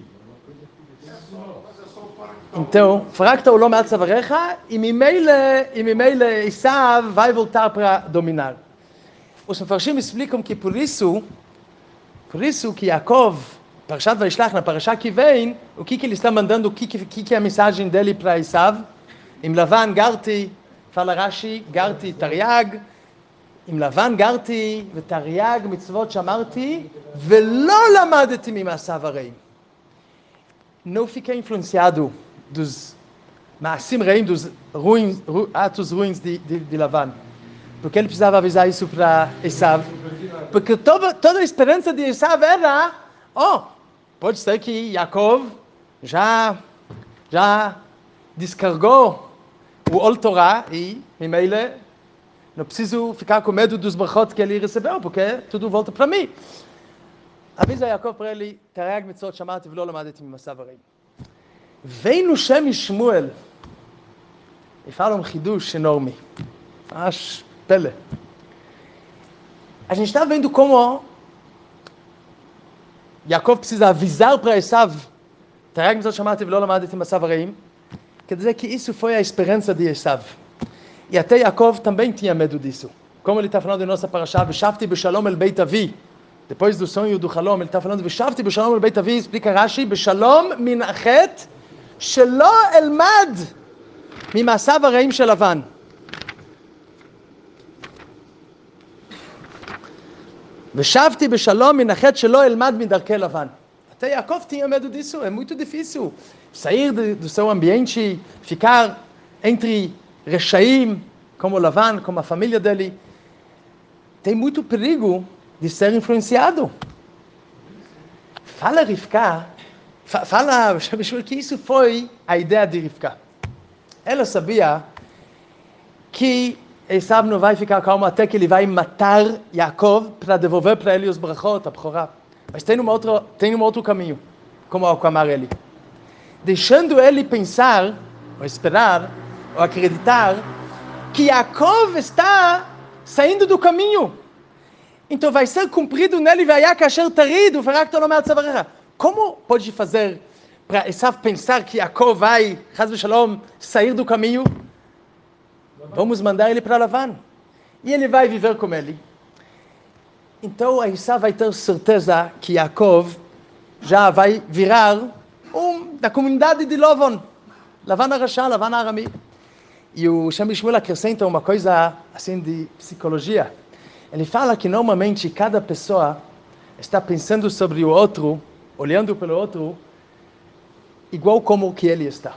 [SPEAKER 1] Então, fracta o מעל צוואריך, e ממילא Esav vai voltar para dominar. Os mefarshim explicam que por isso que Yaakov, Parashat Vaishlach, na Parashat que vem, o que ele está mandando, o que é a mensagem dele para Esav? Im Lavan garti, fala Rashi, garti tariag, עם לבן גרתי ותרי"ג מצוות שמרתי ולא למדתי ממעשיו הרעים. Não fiquei influenciado dos מעשים רעים, dos atos ruins de Lavan. Porque ele precisava avisar isso para Esav. Porque toda a esperança de Esav era, pode ser que Yaakov já descargou o Ol Torah e, Mimele, não preciso ficar com medo dos brachot que ele recebeu, porque tudo volta para mim. Avisa Yaakov para ele, תרי"ג מצוות שמרתי ולא למדתי ממעשיו הרעים. Vem no Shem Shmuel e fala chidush enorme. Acho pele. A gente está vendo como Yaakov precisa avisar para Esav, תרי"ג מצוות שמרתי ולא למדתי ממעשיו הרעים. Quer dizer que isso foi a esperança de Esav. E até Yaakov também tinha medo disso. Como ele está falando em nossa parashá, V'shavti b'shalom el beit avi. Depois do sonho do Halom, ele está falando, V'shavti b'shalom el beit avi, explica Rashi, b'shalom min achet shelo elmad ממעשיו הרעים של לבן. ושבתי בשלום מן החטא שלא אלמד מדרכי לבן. Até Yaakov tinha medo disso, é muito difícil sair do seu ambiente, ficar entre Rechaim, como Lavan, como a família dele. Tem muito perigo de ser influenciado. Fala Rivka, que isso foi a ideia de Rivka. Ela sabia que Esav não vai ficar calmo até que ele vai matar Yaakov para devolver para ele os brachot, a Bechorá. Mas tem um outro caminho, como acalmar ele. Deixando ele pensar, ou esperar, ou acreditar, que Yaakov está saindo do caminho. Então vai ser cumprido nele, Vaiá Kasher Tarid, ופרקת עולו מעל צוואריך. Como pode fazer para Esav pensar que Yaakov vai, Chas v'Shalom, sair do caminho? Vamos mandar ele para Lavan. E ele vai viver com ele. Então a Esav vai ter certeza que Yaakov já vai virar da comunidade de Lavan. Lavan Arashá, Lavan Arami. E o Shem Shmuel acrescenta uma coisa assim de psicologia. Ele fala que normalmente cada pessoa está pensando sobre o outro, olhando pelo outro, igual como que ele está.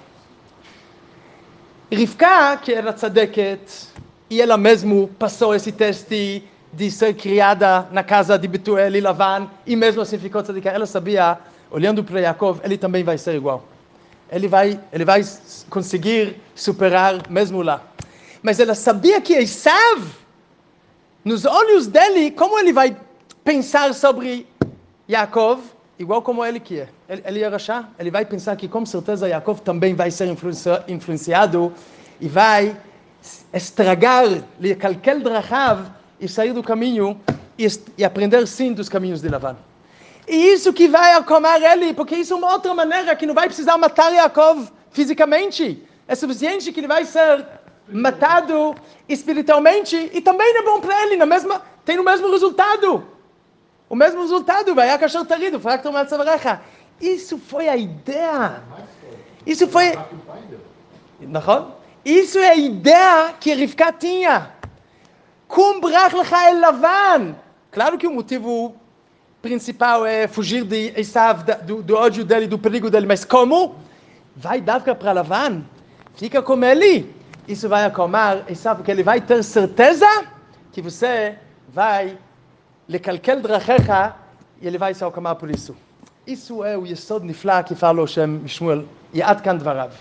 [SPEAKER 1] Rivka, que era tzadeket, e ela mesmo passou esse teste de ser criada na casa de Betuel e Lavan, e mesmo assim ficou tzadeket. Ela sabia, olhando para Yaakov, ele também vai ser igual. Ele vai conseguir superar mesmo lá. Mas ela sabia que Esav, nos olhos dele, como ele vai pensar sobre Yaakov, igual como ele que é. Ele é Rashá, ele vai pensar que com certeza Yaakov também vai ser influenciado e vai estragar, לקלקל דרכיו e sair do caminho e aprender sim dos caminhos de Lavan. E isso que vai acalmar ele, porque isso é uma outra maneira que não vai precisar matar Yaakov fisicamente. É suficiente que ele vai ser matado espiritualmente e também é bom para ele, tem o mesmo resultado. O mesmo resultado, Vaiá Kasher Tarid, ופרקת עולו מעל צוואריך. Isso foi a ideia. Isso foi... נכון? Isso é a ideia que Rivka tinha. Kum brach lecha el Lavan. Claro que o motivo principal é fugir de Esav, do ódio dele, do perigo dele, mas como? Vai davka para Lavan, fica com ele. Isso vai acalmar Esav, porque ele vai ter certeza que você vai לקלקל דרכיך, e ele vai se acalmar por isso. Isso é o יסוד נפלא que falou Shem Shmuel, e עד כאן דבריו.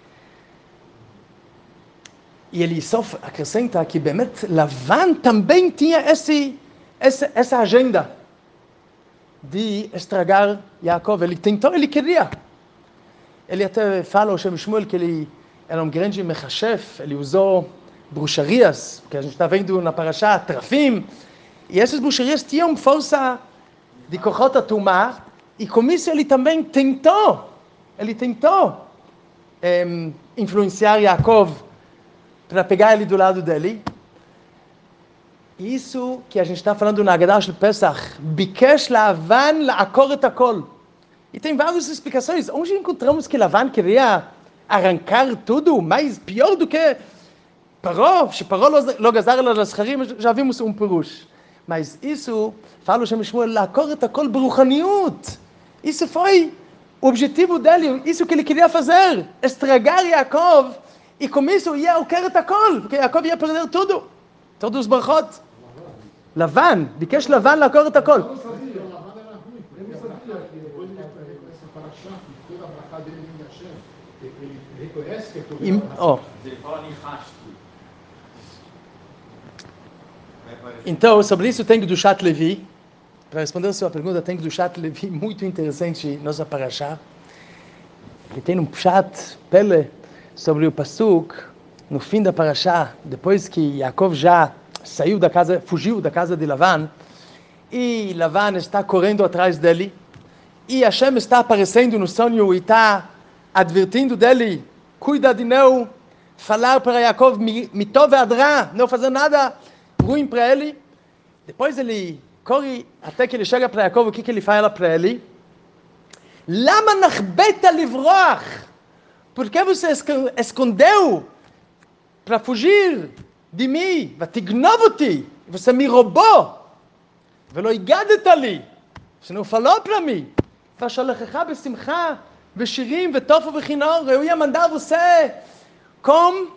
[SPEAKER 1] E ele só acrescenta que באמת Lavan também tinha essa agenda de estragar Yaakov. Ele tentou, ele queria. Ele até fala ao Shem Shmuel que ele era um grande mechashef, ele usou bruxarias, que a gente está vendo na parashá, trafim, e essas bruxarias tinham força de kochot atumá, e com isso ele também tentou influenciar Yaakov para pegar ele do lado dele. Isso que a gente está falando na Haggadah de Pesach, Bikesh Lavan la'akor et hakol. E tem várias explicações. Onde encontramos que Lavan queria arrancar tudo, mais pior do que Paró, שפרעה לא גזר אלא לזכרים, já vimos um pirush. Mas isso, fala o Shem Shmuel, לעקור את הכל ברוחניות. Isso foi o objetivo dele, isso que ele queria fazer, estragar Yaakov, e com isso ia לעקור את הכל, porque Yaakov ia perder tudo, todos os brachot. Lavan, ביקש לבן לעקור את הכל. Então, sobre isso tem Kedushat Levi. Para responder a sua pergunta, tem Kedushat Levi muito interessante nossa parashá. E tem um pshat, pele, sobre o pasuk, no fim da parashá, depois que Yaakov já saiu da casa, fugiu da casa de Lavan, e Lavan está correndo atrás dele, e Hashem está aparecendo no sonho e está advertindo dele, cuida de não falar para Yaakov mitov ve'adra, não fazer nada ruim para ele. Depois ele corre até que ele chega para Yaakov, o que ele fala para ele? Lama nachbeta livroach? Por que você escondeu para fugir de mim? Vatignov oti, você me roubou. Velo igadet li, você não falou para mim. Vashalechecha besimcha, bechirim, vetofo vechinor, eu ia mandar você com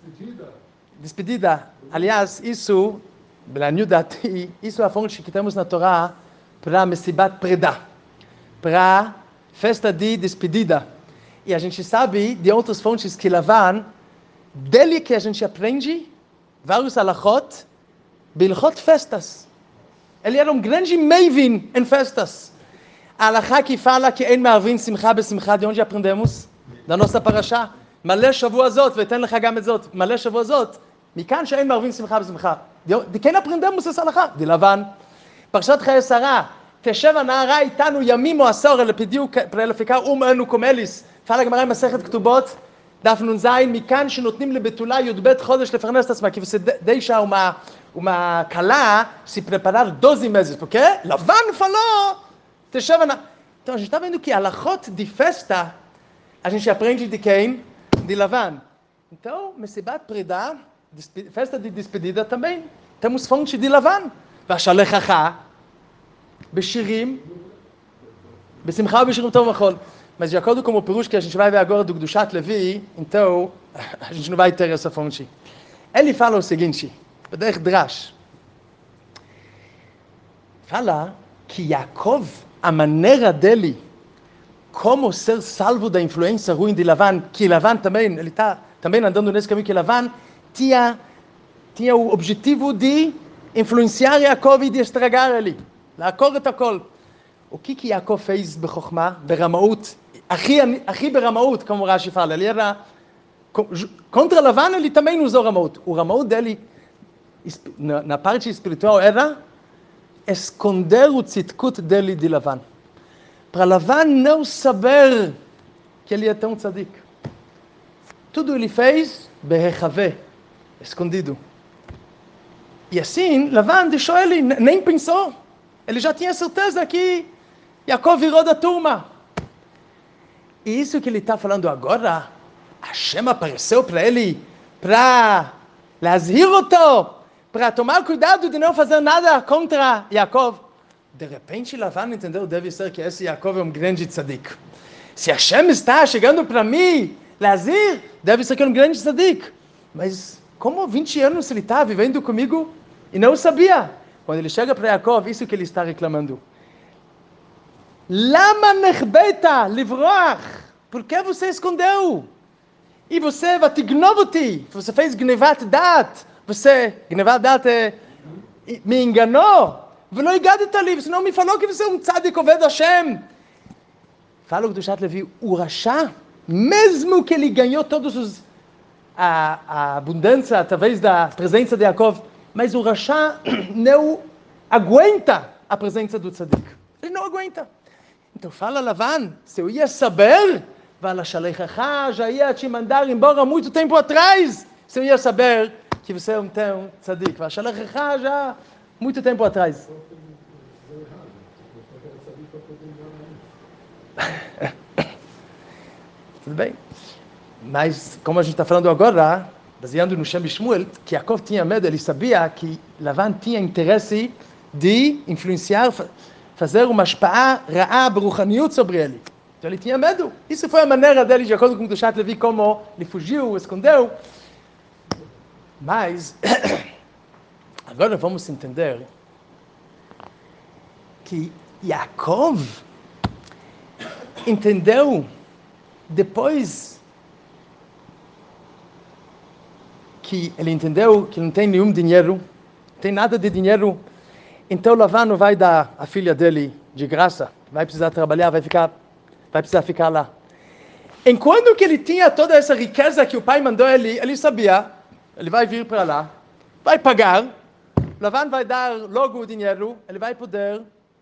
[SPEAKER 1] despedida. Aliás, isso, isso é a fonte que temos na Torá para Mesibat Preda, para festa de despedida. E a gente sabe de outras fontes que Lavan, dele que a gente aprende vários halachot, bilchot festas. Ele era um grande meivin em festas. A halachá que fala que אין מערבין שמחה בשמחה, de onde aprendemos? Da nossa parashá. מלא שבוע זאת, ותן לך גם את זאת. מלא שבוע זאת, מכאן שאין מערבין שמחה בשמחה. De quem aprendemos essa halachá? De Lavan. פרשת חיי שרה, תשב הנערה איתנו ימים או עשור, ele pediu para ela ficar ano com eles. Fala הגמרא em מסכת כתובות, דף נ"ז, מכאן שנותנים לבתולה י"ב חודש לפרנס את עצמה, כי você deixa uma kala se preparar 12 meses, porque Lavan falou, תשב הנערה. Então a gente está vendo que halachot de festa, a gente aprende de quem? De Lavan. Então, Mesibat Preda, festa de despedida também, temos fonte de Lavan. Vashalechacha, Beshirim, Besimcha Beshirim Tov Vachol. Mas de acordo com o pirush que a gente vai ver agora do Kedushat Levi, então a gente não vai ter essa fonte. Ele fala o seguinte, Bederech Drash, fala que Yaakov, a maneira dele, como ser salvo da influência ruim de Lavan, que Lavan também, ele está também andando nesse caminho que Lavan tinha o objetivo de influenciar Yaakov e de estragar ele. לעקור את הכל. O que Yaakov fez בחוכמה, ברמאות, הכי ברמאות, como Rashi fala, ele era, contra Lavan ele também usou ramaut. O ramaut dele, na parte espiritual, era esconder o tzidkut dele de Lavan. Para Lavan não saber que ele é tão tzadik. Tudo ele fez behechaveh, escondido. E assim, Lavan deixou ele, nem pensou. Ele já tinha certeza que Yaakov virou da turma. E isso que ele está falando agora, Hashem apareceu para ele para להזהיר אותו, para tomar cuidado de não fazer nada contra Yaakov. De repente, Lavan entendeu, deve ser que esse Yaakov é um grande tzadik. Se Hashem está chegando para mim, להזהיר, deve ser que é um grande tzadik. Mas como 20 anos ele está vivendo comigo e não sabia? Quando ele chega para Yaakov, isso que ele está reclamando. Lama nechbeta livroach? Por que você escondeu? E você, vatignovoti, você fez gnevat dat, gnevat dat me enganou, ולא הגדת לי, você não me falou que você é um tzadik עובד Hashem. Fala o Kedushat Levi, o Rasha, mesmo que ele ganhou todos a abundância através da presença de Yaakov, mas o Rasha não aguenta a presença do tzadik. Ele não aguenta. Então fala Lavan, se eu ia saber, já ia te mandar embora muito tempo atrás, se eu ia saber que você é um tzadik. Já muito tempo atrás. Tudo bem. Mas, como a gente está falando agora, baseando no Shem Shmuel, que Yaakov tinha medo, ele sabia que Lavan tinha interesse de influenciar, fazer uma shpa'a ra'a beruchaniut sobre ele. Então ele tinha medo. Isso foi a maneira dele, de acordo com o Kedushat Levi, como ele fugiu, escondeu. Mas, agora vamos entender que Yaakov entendeu depois que ele entendeu que não tem nenhum dinheiro, não tem nada de dinheiro, então Lavan não vai dar a filha dele de graça, vai precisar trabalhar, vai precisar ficar lá. Enquanto que ele tinha toda essa riqueza que o pai mandou ele sabia, ele vai vir para lá, vai pagar, Lavan vai dar logo o dinheiro, ele vai poder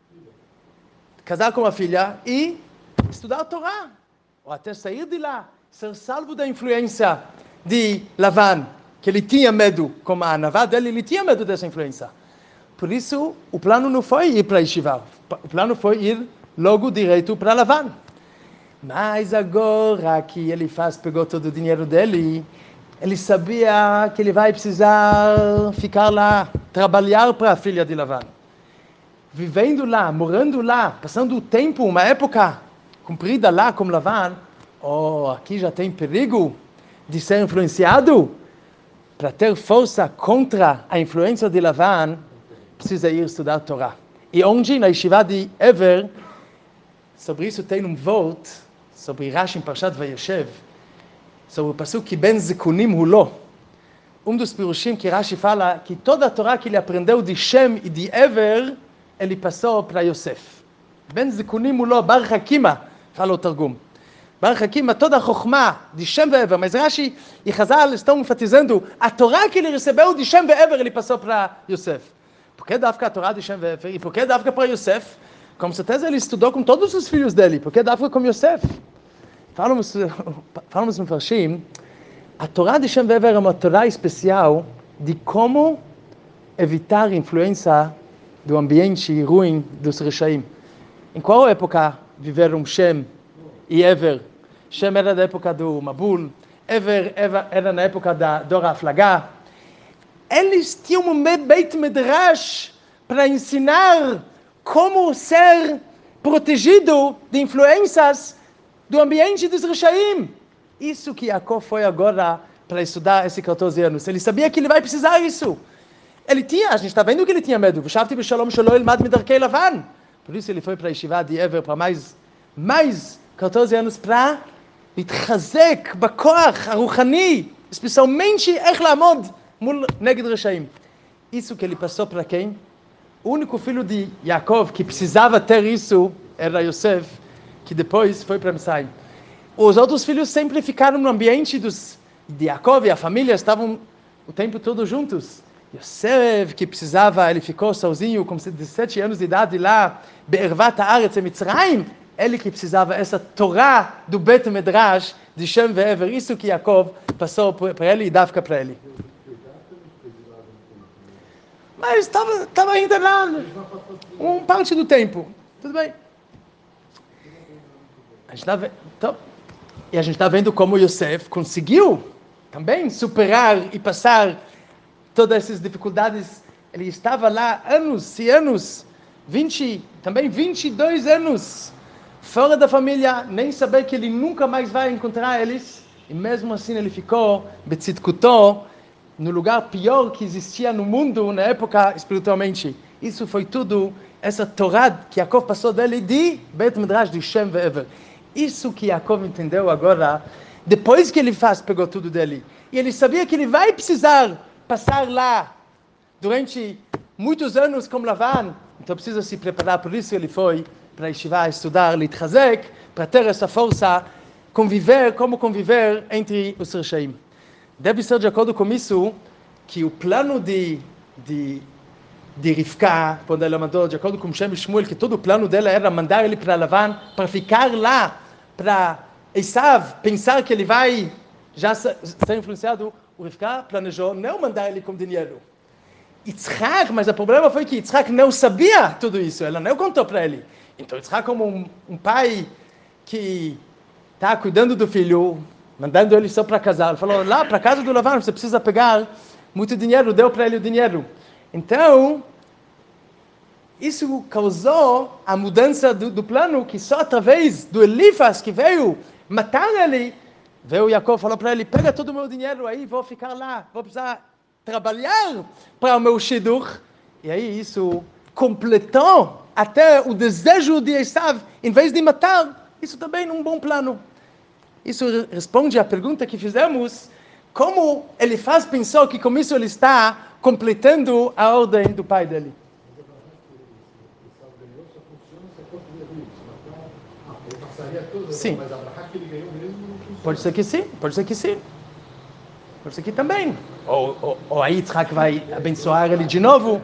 [SPEAKER 1] casar com a filha e estudar a Torá, ou até sair de lá, ser salvo da influência de Lavan, que ele tinha medo, como a Navá dele, ele tinha medo dessa influência. Por isso, o plano não foi ir para Yeshiva, o plano foi ir logo direito para Lavan. Mas agora que ele pegou todo o dinheiro dele, ele sabia que ele vai precisar ficar lá, trabalhar para a filha de Lavan. Vivendo lá, morando lá, passando o tempo, uma época comprida lá com Lavan, aqui já tem perigo de ser influenciado. Para ter força contra a influência de Lavan, precisa ir estudar Torá. E onde? Na Yeshiva de Ever, sobre isso tem um voto, sobre Rashi em Parshat Vayeshev, sobre o pasuk que Ben Zekunim Hulo. Dos pirushim que Rashi fala que toda a Torá que ele aprendeu de Shem e de Ever, ele passou para Yosef. Ben Zekunim Hulo, Bar Hakima, fala o Targum. Bar Hakima, toda a Chokhmah de Shem e Ever, mas Rashi e Chazal estão enfatizando a Torá que ele recebeu de Shem e Ever, ele passou para Yosef. Por que dava a Torá de Shem e Ever? E por que dava para Yosef? Com certeza ele estudou com todos os filhos dele. Por que dava com Yosef? Falamos no Farshim, a Torá de Shem e Ever é uma Torá especial de como evitar a influência do ambiente ruim dos Reshaim. Em qual época viveram Shem e Ever? Shem era da época do Mabul, Ever era na época da Dora Aflagá. Eles tinham um Beit Medrash para ensinar como ser protegido de influências do ambiente dos Reshaim. Isso que Yaakov foi agora para estudar esses 14 anos. Ele sabia que ele vai precisar disso. A gente está vendo que ele tinha medo. Por isso ele foi para a Yeshiva de Ever para mais 14 anos para להתחזק בכוח הרוחני, especialmente איך לעמוד מול נגד רשעים. Isso que ele passou para quem? O único filho de Yaakov que precisava ter isso era Yosef, que depois foi para Mitzrayim. Os outros filhos sempre ficaram no ambiente de Yaakov e a família estavam o tempo todo juntos. Yosef, que precisava, ele ficou sozinho com 17 anos de idade lá, Be'ervat ha'aretz em Mitzrayim, ele que precisava essa Torá do Bet Medrash de Shem e Ever, isso que Yaakov passou para ele e Davka para ele. Mas estava ainda lá parte do tempo. Tudo bem. A gente estava... Então, E a gente está vendo como Yosef conseguiu também superar e passar todas essas dificuldades. Ele estava lá anos e anos, 22 anos, fora da família, nem saber que ele nunca mais vai encontrar eles. E mesmo assim ele ficou, betzidkuto, no lugar pior que existia no mundo na época espiritualmente. Isso foi tudo, essa Torá que Yaakov passou dele de Bet Midrash de Shem Ve'ever. Isso que Yaakov entendeu agora, depois que ele pegou tudo dele. E ele sabia que ele vai precisar passar lá durante muitos anos como Lavan. Então precisa se preparar, por isso ele foi para Yeshiva estudar Litchazek, para ter essa força, como conviver entre os Reshaim. Deve ser de acordo com isso que o plano de Rivka, quando ela mandou, de acordo com Shem e Shmuel, que todo o plano dela era mandar ele para Lavan, para ficar lá, para Esav pensar que ele vai já ser influenciado. O Rivka planejou não mandar ele com dinheiro. Yitzhak, mas o problema foi que Yitzhak não sabia tudo isso, ela não contou para ele. Então Yitzhak, como um pai que está cuidando do filho, mandando ele só para casar, ele falou, lá para casa do Lavan você precisa pegar muito dinheiro, deu para ele o dinheiro. Então, isso causou a mudança do plano, que só através do Elifas que veio matar ele, veio Yaakov, falou para ele, pega todo o meu dinheiro aí, vou ficar lá, vou precisar trabalhar para o meu Shidur. E aí isso completou até o desejo de Esav, em vez de matar, isso também é um bom plano. Isso responde à pergunta que fizemos, como Elifaz pensou que com isso ele está completando a ordem do pai dele. Sim. Pode ser que sim, pode ser que sim. Pode ser que também. Ou aí Yitzhak vai abençoar ele de novo.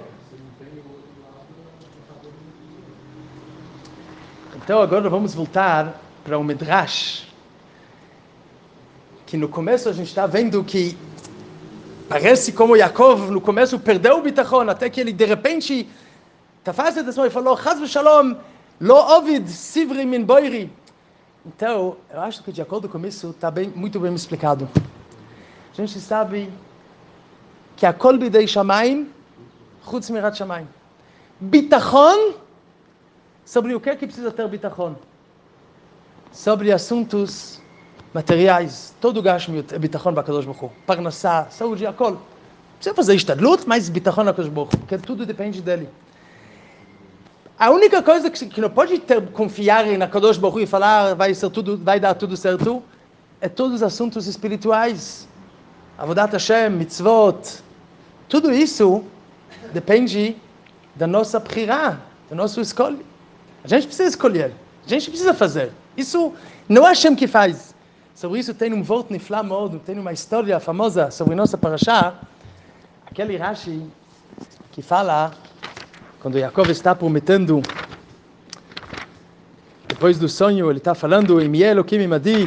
[SPEAKER 1] Então agora vamos voltar para o Midrash. Que no começo a gente está vendo que parece como Yaakov no começo perdeu o bitachon, até que ele de repente tafaz a atenção e falou, Chaz v'shalom, lo ovid sivri min boiri. Então, eu acho que de acordo com isso está muito bem explicado. A gente sabe que a kol bidei shamayim, chutz mirat shamayim. Bitachon, sobre o que precisa ter bitachon? Sobre assuntos materiais, todo gashmi é bitachon bakadosh baruch hu, parnassá, saúde, a kol. Precisa fazer istadlut, mas bitachon bakadosh baruch hu, porque tudo depende dele. A única coisa que não pode confiar na Kadosh Baruch Hu e falar vai dar tudo certo, é todos os assuntos espirituais. Avodat Hashem, mitzvot, tudo isso depende da nossa bchirá, da nossa escolha. A gente precisa escolher, a gente precisa fazer. Isso não é Hashem que faz. Sobre isso tem um vort niflá מאוד, tem uma história famosa sobre nossa parashá, aquele Rashi que fala, quando Yaakov está prometendo, depois do sonho, ele está falando, Im yeh Elokim imadi,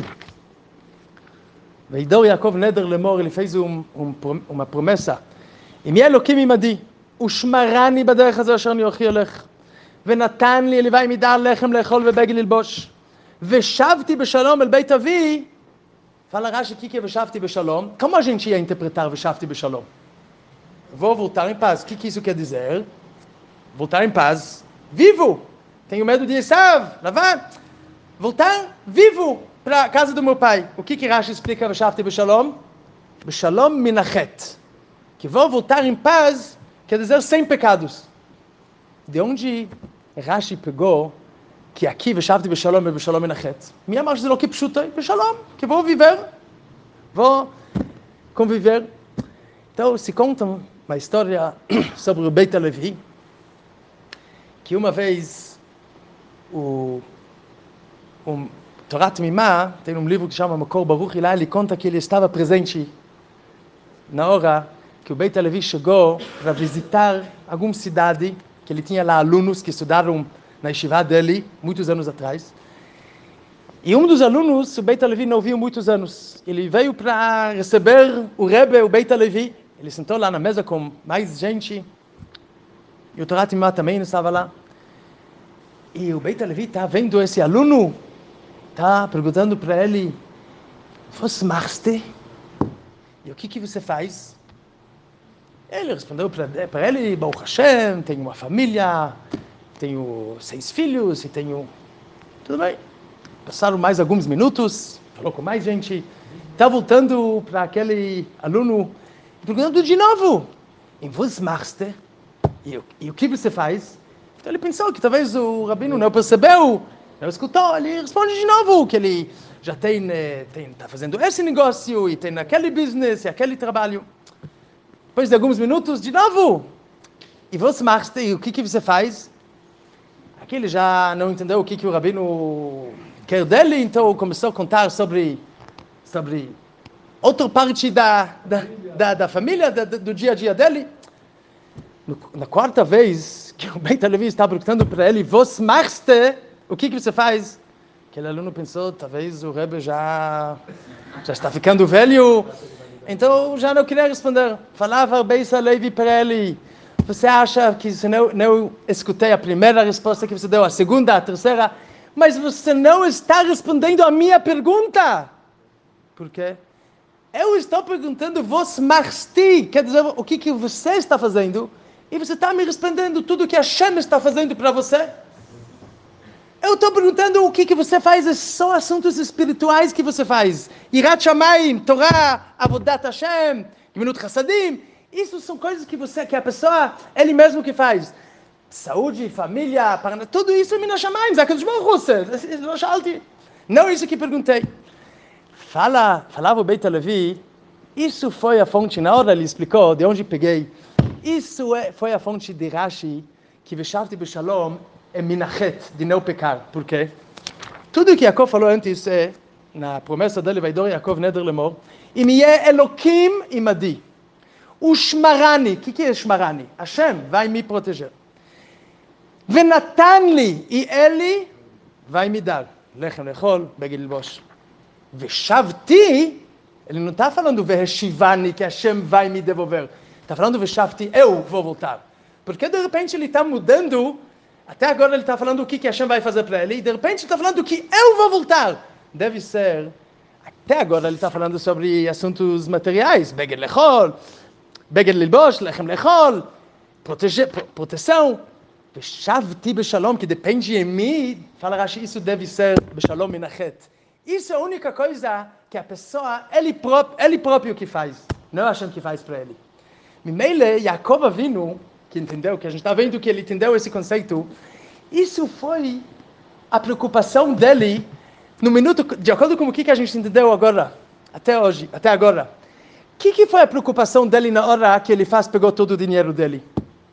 [SPEAKER 1] veidor Yaakov neder lemor, ele fez uma promessa, Im yeh Elokim imadi, ושמרני בדרך הזו אשר אנוכי הולך, ונתן לי אליווי מידה לחם לאכול ובגד ללבוש, ושבתי בשלום אל בית אבי. Fala Rashi que ושבתי בשלום, como a gente ia interpretar ושבתי בשלום? Vou voltar em paz. O que isso quer dizer? Voltar em paz, vivo. Tenho medo de Esav, Lavan. Voltar vivo para a casa do meu pai. O que Rashi explica ושבתי בשלום? בשלום מן החטא. Que vou voltar em paz, quer dizer sem pecados. De onde Rashi pegou que aqui ושבתי בשלום ובשלום מן החטא? מי אמר שזה לא כפשוטו? בשלום, que vou viver, vou conviver. Então se conta uma história sobre o Beit HaLevi, que uma vez o Torah Tmimá, tem um livro que chama Makor Baruch, e lá ele conta que ele estava presente na hora que o Beit HaLevi chegou para visitar alguma cidade, que ele tinha lá alunos que estudaram na yeshiva dele, muitos anos atrás. E um dos alunos, o Beit HaLevi não viu muitos anos. Ele veio para receber o Rebbe, o Beit HaLevi. Ele sentou lá na mesa com mais gente. E o Torah Tmimá também estava lá. E o Beit HaLevi está vendo esse aluno, está perguntando para ele, você machste? E o que você faz? Ele respondeu para ele, Baruch Hashem, tenho uma família, tenho 6 filhos e tenho... Tudo bem. Passaram mais alguns minutos, falou com mais gente, está voltando para aquele aluno, perguntando de novo, e você machste? E o que você faz? Então ele pensou que talvez o rabino não percebeu, não escutou, ele responde de novo que ele já está fazendo esse negócio e tem aquele business e aquele trabalho. Depois de alguns minutos, de novo. E você machste, e o que você faz? Aqui ele já não entendeu o que o rabino quer dele, então começou a contar sobre outra parte da família, do dia a dia dele. Na quarta vez que o Beit Halevi estava perguntando para ele, você machste, o que você faz? Aquele aluno pensou, talvez o Rebbe já está ficando velho, então já não queria responder. Falava o Beit Halevi para ele, você acha que se não escutei a primeira resposta que você deu, a segunda, a terceira, mas você não está respondendo a minha pergunta. Por quê? Eu estou perguntando, você machste, quer dizer, o que você está fazendo, e você está me respondendo tudo o que Hashem está fazendo para você. Eu estou perguntando o que você faz, é só assuntos espirituais que você faz. Yirat Shamayim, Torah, Avodat Hashem, Gemilut Chassadim. Isso são coisas que a pessoa, ele mesmo que faz. Saúde, família, tudo isso é Mina Shamayim, Zakadosh Baruch Hu, não isso que perguntei. Falava o Beit Halevi, isso foi a fonte, na hora ele explicou de onde peguei. Isso foi a fonte de Rashi, que Veshavti B'Shalom é minachet, de não pecar. Por quê? Tudo que Yaakov falou antes, na promessa dele, Vaidor Yaakov Neder Lemor, Im yeh Elokim imadi. O Shmarani, o que é Shmarani? Hashem vai me proteger. Venatan li, e ele vai me dar. Lechem lechol, beged lilbosh. Veshavti, ele não está falando Veheshivani, que Hashem vai me devolver. Está falando Veshavti, eu vou voltar. Porque de repente ele está mudando, até agora ele está falando o que Hashem vai fazer para ele, e de repente ele está falando que eu vou voltar. Deve ser, até agora ele está falando sobre assuntos materiais, Beged lechol, Beged lilbosh, Lechem lechol, proteção. Veshavti B'Shalom, que depende de mim, fala Rashi, isso deve ser B'Shalom minachet. Isso é a única coisa que a pessoa, ele próprio que faz, não é Hashem que faz para ele. Mimeile, Yaakov Avinu, que entendeu, que a gente está vendo que ele entendeu esse conceito, isso foi a preocupação dele no minuto, de acordo com o que a gente entendeu agora, até hoje, até agora. O que foi a preocupação dele na hora que ele pegou todo o dinheiro dele?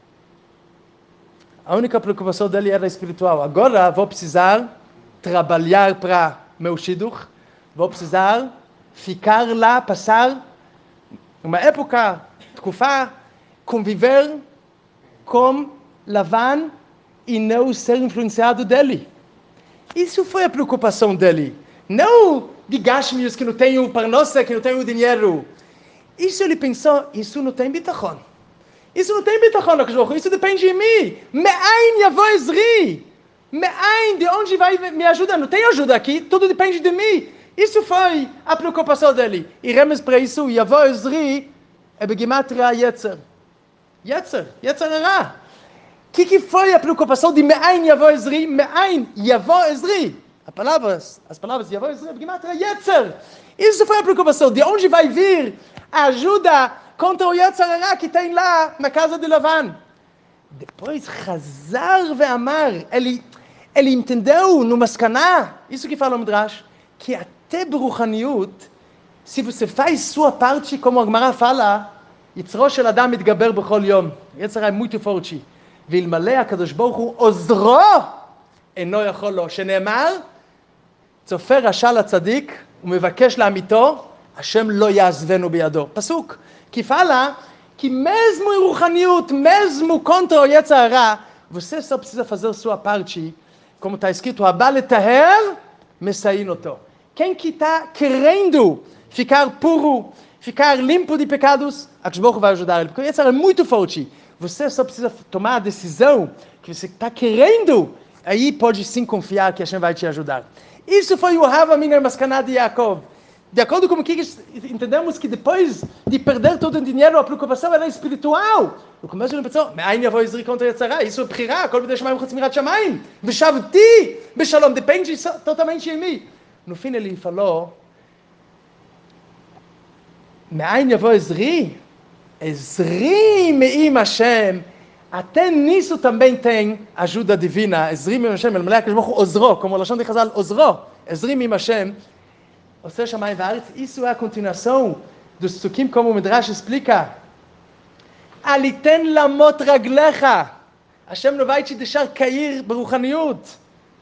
[SPEAKER 1] A única preocupação dele era espiritual. Agora vou precisar trabalhar para meu shidduch, vou precisar ficar lá, passar uma época, tkufa, conviver com Lavan e não ser influenciado dele. Isso foi a preocupação dele. Não de Gashmius, que não tem o parnossa, que não tem o dinheiro. Isso ele pensou, isso não tem bitachon. Isso não tem bitachon, isso depende de mim. Me'ain yavo ezri. Me'ain, de onde vai me ajudar? Não tem ajuda aqui, tudo depende de mim. Isso foi a preocupação dele. E remes para isso, yavo ezri, é begimatria yetzer. Yetzer era. O que foi a preocupação de Me'ain yavo ezri? Me'ain yavo ezri. As palavras yavo ezri, é begimatria yetzer. Isso foi a preocupação. De onde vai vir a ajuda contra o Yetzer Hara que tem lá na casa de Lavan? Depois, Hazar ve'amar, ele entendeu no Maskaná, isso que fala o Midrash, que até Beruchaniut, se você faz sua parte, como a Gemara fala, Yitzro shel Adam mitgaber bechol yom. Yetzer Hara é muito forte. Ve'ilmalei HaKadosh Baruch Hu ozro eno yachol lo. שנאמר, צופה רשע לצדיק ומבקש לאמיתו, Hashem lo yazvenu biado. Pasuk, que fala que mesmo em Ruchaniut, mesmo contra o Yetzer Hara, você só precisa fazer sua parte, como está escrito, Abal etaher mesainoto. Quem que está querendo ficar puro, ficar limpo de pecados, a Baruch Hu vai ajudar ele, porque o Yetzer Hara é muito forte. Você só precisa tomar a decisão que você está querendo, aí pode sim confiar que Hashem vai te ajudar. Isso foi o Hava Miner Maskaná de Yaakov. de acordo com o que entendemos que depois de perder todo o dinheiro, a preocupação era espiritual. No começo ele pensou, מאין יבוא עזרי contra יצרה, isso é בחירה, הכל בידי שמיים וחוץ מיראת שמיים, ושבתי בשלום, depende totalmente de mim. No fim ele falou, מאין יבוא עזרי? עזרי מעם השם, até nisso também tem ajuda divina, עזרי מעם השם, אלמלא הקדוש ברוך הוא עוזרו, כמו לשון de חז"ל, עוזרו, עזרי מעם השם, עושה שמיים וארץ, isso é a continuação dos psukim, como o Midrash explica. Aliten lamot raglecha. Hashem não vai te deixar cair ברוחניות.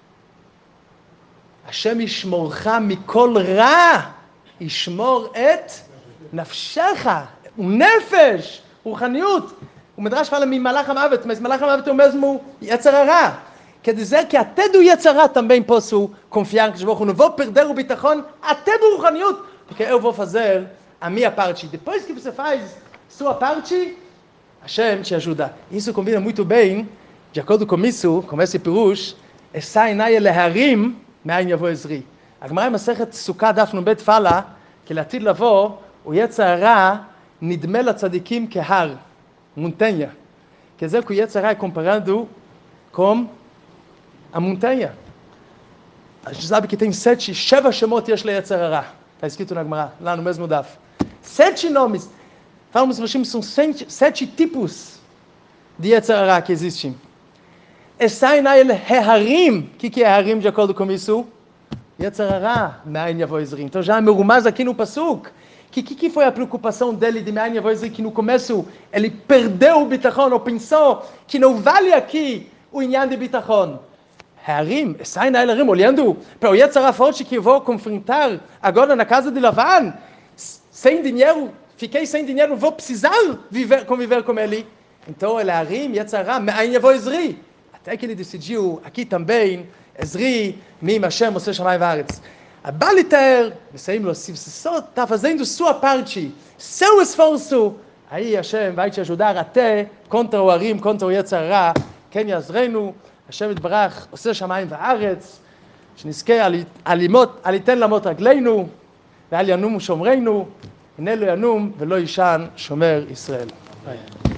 [SPEAKER 1] Hashem ישמורך מכל רע. ישמור את נפשך. ונפש. רוחניות. O Midrash fala ממלאך המוות, mas מלאך המוות é o mesmo יצר הרע. Quer dizer que até do Yetzirah também posso confiar que eu não vou perder o bitachon até do Ruchaniut, porque eu vou fazer a minha parte. Depois que você faz sua parte, Hashem te ajuda. Isso combina muito bem, de acordo com isso, com esse pirush, Esai naya leharim me'ayin yavo ezri. A Gemara em Masechet Sukkah daf nun bet fala que לעתיד לבוא, o Yetzirah nidme לצדיקים כהר, montanha. Quer dizer que o Yetzirah é comparado com a montanha. A gente sabe que tem 7 shemot yesh leYetzer hara. Está escrito na Gemara, lá no mesmo daf. 7 nomes. Falamos que são 7 tipos de Yetzer hara que existem. Esai na'el heharim. O que é heharim de acordo com isso? Yetzer hara, me'ayin yavo ezri. Então já é merumaz aqui no pasuk. Que foi a preocupação dele de me'ayin yavo ezri? Que no começo ele perdeu o bitachon, ou pensou que não vale aqui o inyan de bitachon. Harim, sai na Harim, olhando para o Yetzirah forte que eu vou confrontar agora na casa de Lavan, sem dinheiro, fiquei sem dinheiro, vou precisar conviver com ele. Então ele Harim, Yetzirah, me'ayin yavo ezri. Até que ele decidiu, aqui também, Ezri, mim, Hashem, Moshe Shamayim Va'aretz. A Baliter, se você só está fazendo sua parte, seu esforço, aí Hashem vai te ajudar até contra o Harim, contra o Yetzirah, Ken Yazreinu, השם יתברך, עושה שמיים וארץ, שנזכה על ייתן למות רגלינו, ועל ינום שומרנו, הנה לא ינום ולא יישן שומר ישראל.